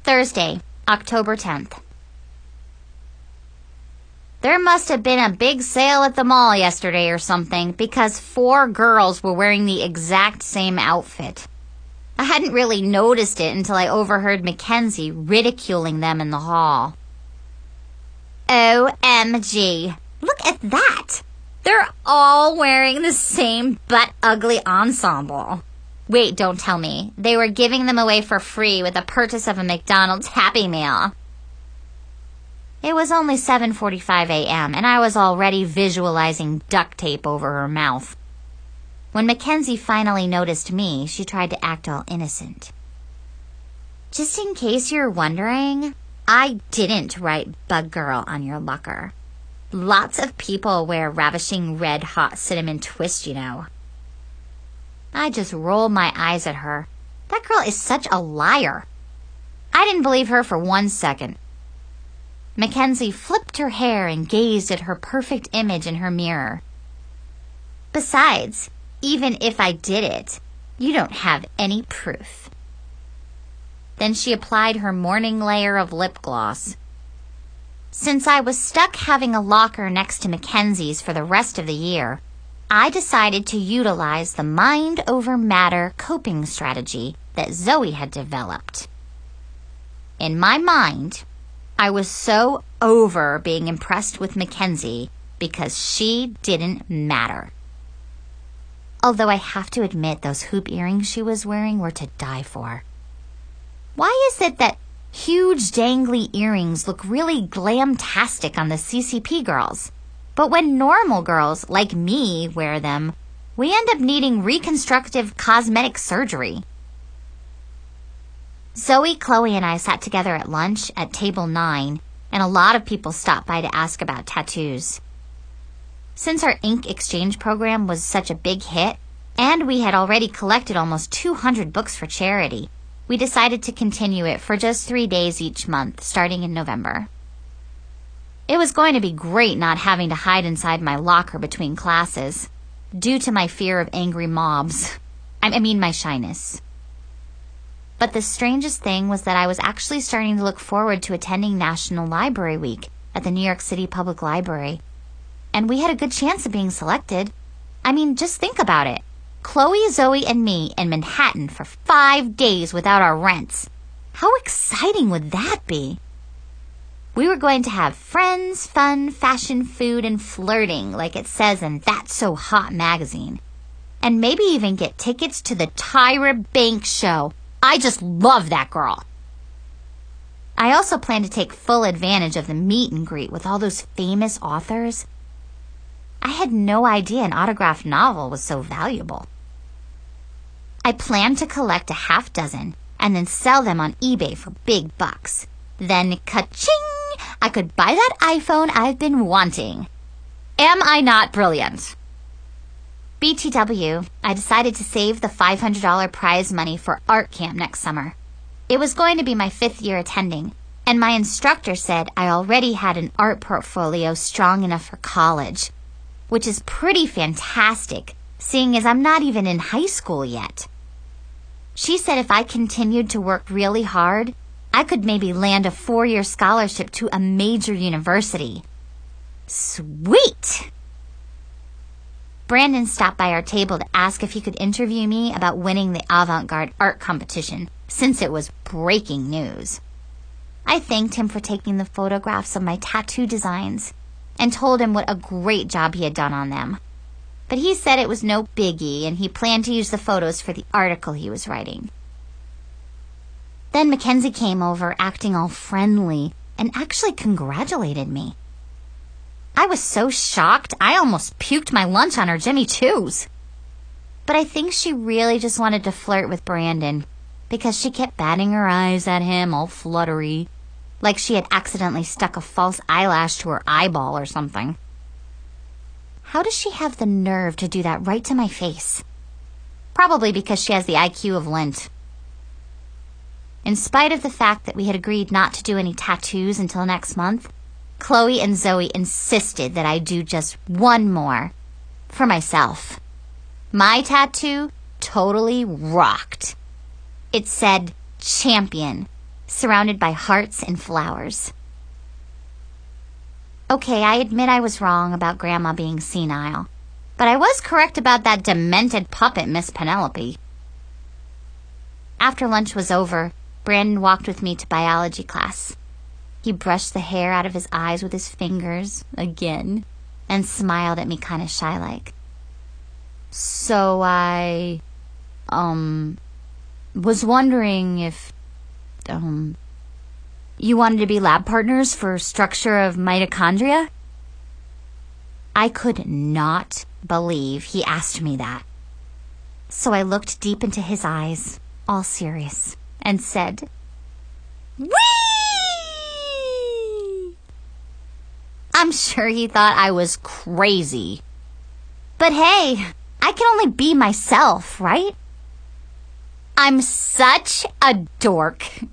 Thursday, October 10th. There must have been a big sale at the mall yesterday or something because 4 girls were wearing the exact same outfit. I hadn't really noticed it until I overheard Mackenzie ridiculing them in the hall. OMG, look at that! They're all wearing the same butt-ugly ensemble. Wait, don't tell me. They were giving them away for free with the purchase of a McDonald's Happy Meal. It was only 7:45 a.m., and I was already visualizing duct tape over her mouth. When Mackenzie finally noticed me, she tried to act all innocent. Just in case you're wondering, I didn't write Bug Girl on your locker. Lots of people wear ravishing red hot cinnamon twist, you know. I just rolled my eyes at her. That girl is such a liar. I didn't believe her for 1 second. Mackenzie flipped her hair and gazed at her perfect image in her mirror. Besides, even if I did it, you don't have any proof. Then she applied her morning layer of lip gloss. Since I was stuck having a locker next to Mackenzie's for the rest of the year, I decided to utilize the mind over matter coping strategy that Zoe had developed. In my mind, I was so over being impressed with Mackenzie because she didn't matter. Although I have to admit those hoop earrings she was wearing were to die for. Why is it that huge dangly earrings look really glamtastic on the CCP girls? But when normal girls, like me, wear them, we end up needing reconstructive cosmetic surgery. Zoe, Chloe, and I sat together at lunch at table 9, and a lot of people stopped by to ask about tattoos. Since our ink exchange program was such a big hit, and we had already collected almost 200 books for charity, we decided to continue it for just 3 days each month, starting in November. It was going to be great not having to hide inside my locker between classes, due to my fear of angry mobs. I mean my shyness. But the strangest thing was that I was actually starting to look forward to attending National Library Week at the New York City Public Library. And we had a good chance of being selected. I mean, just think about it. Chloe, Zoe, and me in Manhattan for 5 days without our rents. How exciting would that be? We were going to have friends, fun, fashion, food, and flirting, like it says in That's So Hot magazine. And maybe even get tickets to the Tyra Banks show. I just love that girl. I also plan to take full advantage of the meet and greet with all those famous authors. I had no idea an autographed novel was so valuable. I plan to collect a half dozen and then sell them on eBay for big bucks. Then, ka-ching, I could buy that iPhone I've been wanting. Am I not brilliant? BTW, I decided to save the $500 prize money for art camp next summer. It was going to be my 5th year attending, and my instructor said I already had an art portfolio strong enough for college, which is pretty fantastic, seeing as I'm not even in high school yet. She said if I continued to work really hard, I could maybe land a 4-year scholarship to a major university. Sweet! Brandon stopped by our table to ask if he could interview me about winning the avant-garde art competition, since it was breaking news. I thanked him for taking the photographs of my tattoo designs and told him what a great job he had done on them. But he said it was no biggie and he planned to use the photos for the article he was writing. Then Mackenzie came over, acting all friendly, and actually congratulated me. I was so shocked, I almost puked my lunch on her Jimmy Choos. But I think she really just wanted to flirt with Brandon, because she kept batting her eyes at him, all fluttery, like she had accidentally stuck a false eyelash to her eyeball or something. How does she have the nerve to do that right to my face? Probably because she has the IQ of lint. In spite of the fact that we had agreed not to do any tattoos until next month, Chloe and Zoe insisted that I do just one more for myself. My tattoo totally rocked. It said champion, surrounded by hearts and flowers. Okay, I admit I was wrong about Grandma being senile, but I was correct about that demented puppet, Miss Penelope. After lunch was over, Brandon walked with me to biology class. He brushed the hair out of his eyes with his fingers, again, and smiled at me kind of shy-like. So I, was wondering if, you wanted to be lab partners for structure of mitochondria? I could not believe he asked me that. So I looked deep into his eyes, all serious, and said, "Whee!" I'm sure he thought I was crazy. But hey, I can only be myself, right? I'm such a dork.